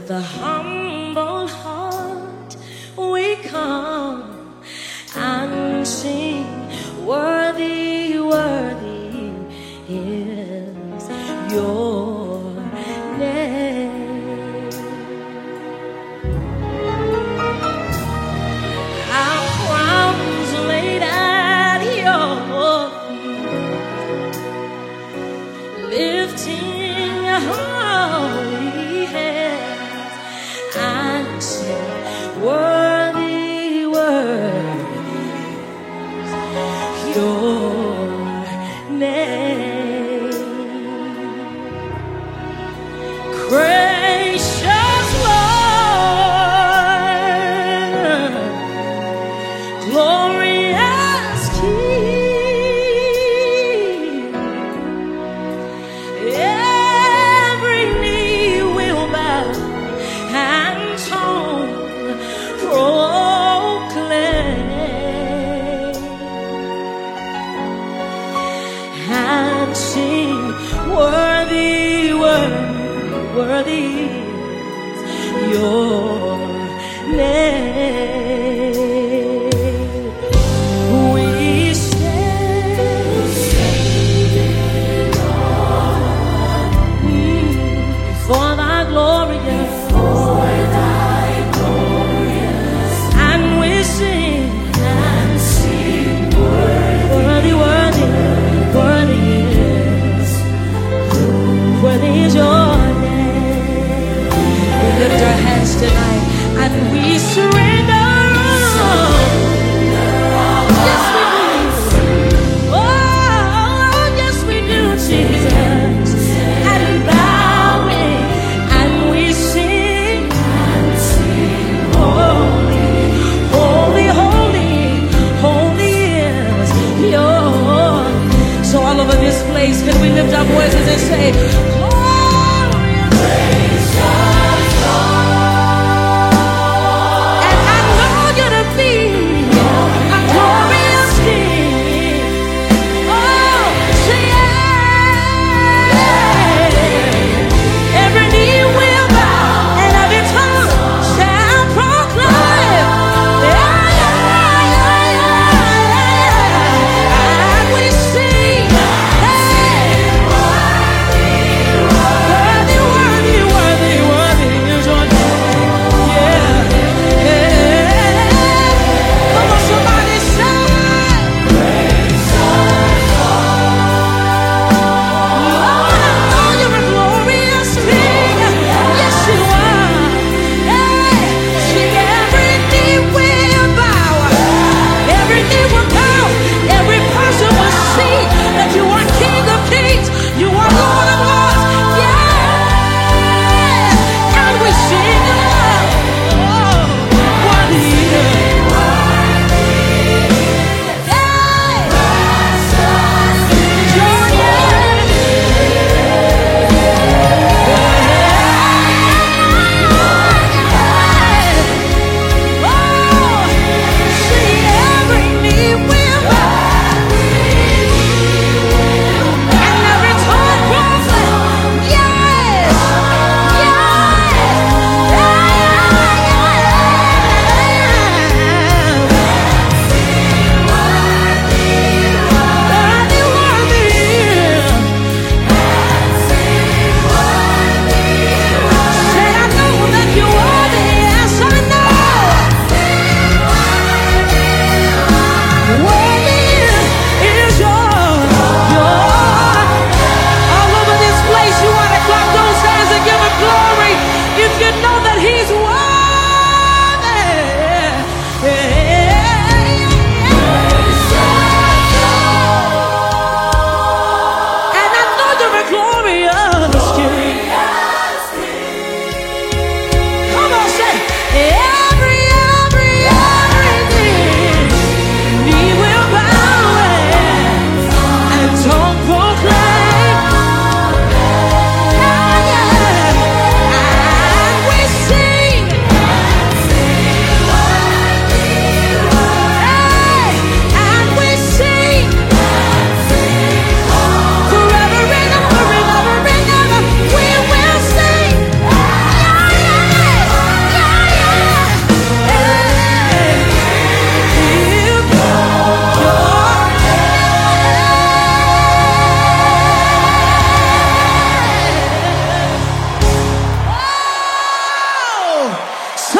With a humble heart we come and sing, worthy, worthy is your name. Our crowns laid at your feet, lifting holy hands and sing, worthy, worthy is your name. Gracious Lord, glorious King, every knee will bow and tongue proclaim and sing, worthy, worthy, worthy is your name. We stand for thy glorious, and we sing, worthy, worthy, worthy is your name. We lift our hands tonight and we surrender all. Yes, we do. Oh, yes, we do, Jesus. And bowing and we sing, holy, holy, holy, holy is your name. So all over this place, can we lift our voices and say, glorious, gracious Lord, and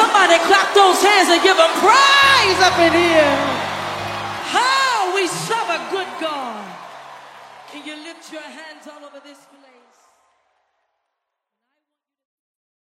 Somebody clap those hands and give him praise up in here. How we serve a good God. Can you lift your hands all over this